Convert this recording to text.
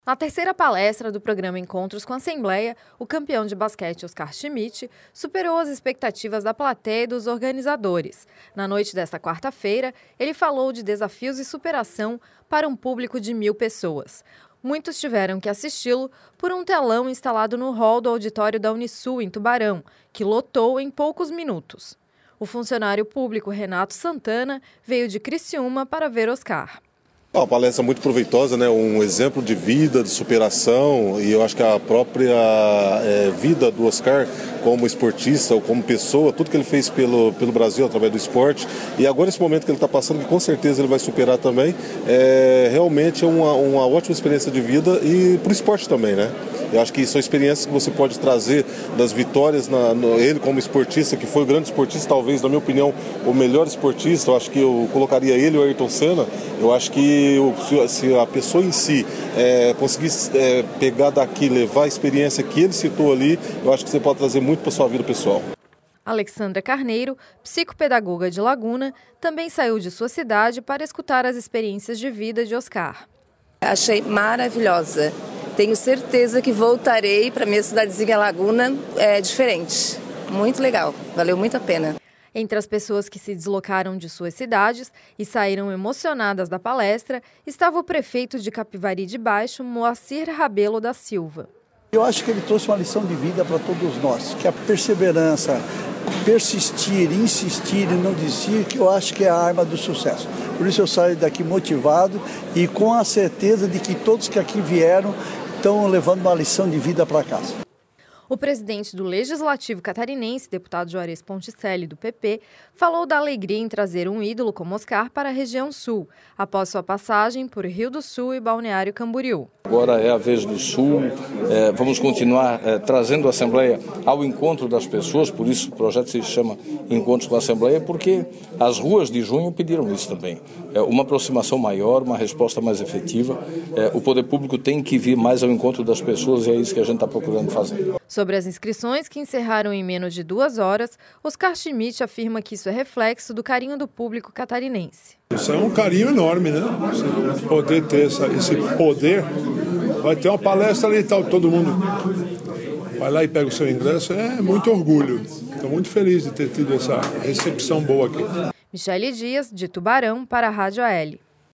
Na terceira palestra do programa Encontros com a Assembleia, o campeão de basquete Oscar Schmidt superou as expectativas da plateia e dos organizadores. Na noite desta quarta-feira, ele falou de desafios e superação para um público de 1.000 pessoas. Muitos tiveram que assisti-lo por um telão instalado no hall do auditório da Unisul, em Tubarão, que lotou em poucos minutos. O funcionário público Renato Santana veio de Criciúma para ver Oscar. Uma palestra muito proveitosa, né? Um exemplo de vida, de superação, e eu acho que a própria vida do Oscar como esportista ou como pessoa, tudo que ele fez pelo Brasil através do esporte, e agora esse momento que ele está passando, que com certeza ele vai superar também, realmente é uma ótima experiência de vida e para o esporte também, né? Eu acho que são experiências que você pode trazer das vitórias, ele como esportista, que foi o grande esportista, talvez, na minha opinião, o melhor esportista. Eu acho que eu colocaria ele e o Ayrton Senna. Eu acho que se a pessoa em si conseguisse pegar daqui, levar a experiência que ele citou ali, eu acho que você pode trazer muito para a sua vida pessoal. Alexandra Carneiro, psicopedagoga de Laguna, também saiu de sua cidade para escutar as experiências de vida de Oscar. Achei maravilhosa. Tenho certeza que voltarei para minha cidadezinha Laguna, diferente. Muito legal, valeu muito a pena. Entre as pessoas que se deslocaram de suas cidades e saíram emocionadas da palestra, estava o prefeito de Capivari de Baixo, Moacir Rabelo da Silva. Eu acho que ele trouxe uma lição de vida para todos nós, que a perseverança, persistir, insistir e não desistir, que eu acho que é a arma do sucesso. Por isso eu saio daqui motivado e com a certeza de que todos que aqui vieram estão levando uma lição de vida para casa. O presidente do Legislativo catarinense, deputado Juarez Ponticelli, do PP, falou da alegria em trazer um ídolo como Oscar para a região sul, após sua passagem por Rio do Sul e Balneário Camboriú. Agora é a vez do Sul, vamos continuar trazendo a Assembleia ao encontro das pessoas, por isso o projeto se chama Encontros com a Assembleia, porque as ruas de junho pediram isso também. Uma aproximação maior, uma resposta mais efetiva, o poder público tem que vir mais ao encontro das pessoas e é isso que a gente está procurando fazer. Sobre as inscrições, que encerraram em menos de 2 horas, Oscar Schmidt afirma que isso é reflexo do carinho do público catarinense. Isso é um carinho enorme, né? Você poder ter esse poder. Vai ter uma palestra ali e tal, todo mundo vai lá e pega o seu ingresso, é muito orgulho. Estou muito feliz de ter tido essa recepção boa aqui. Michele Dias, de Tubarão, para a Rádio AL.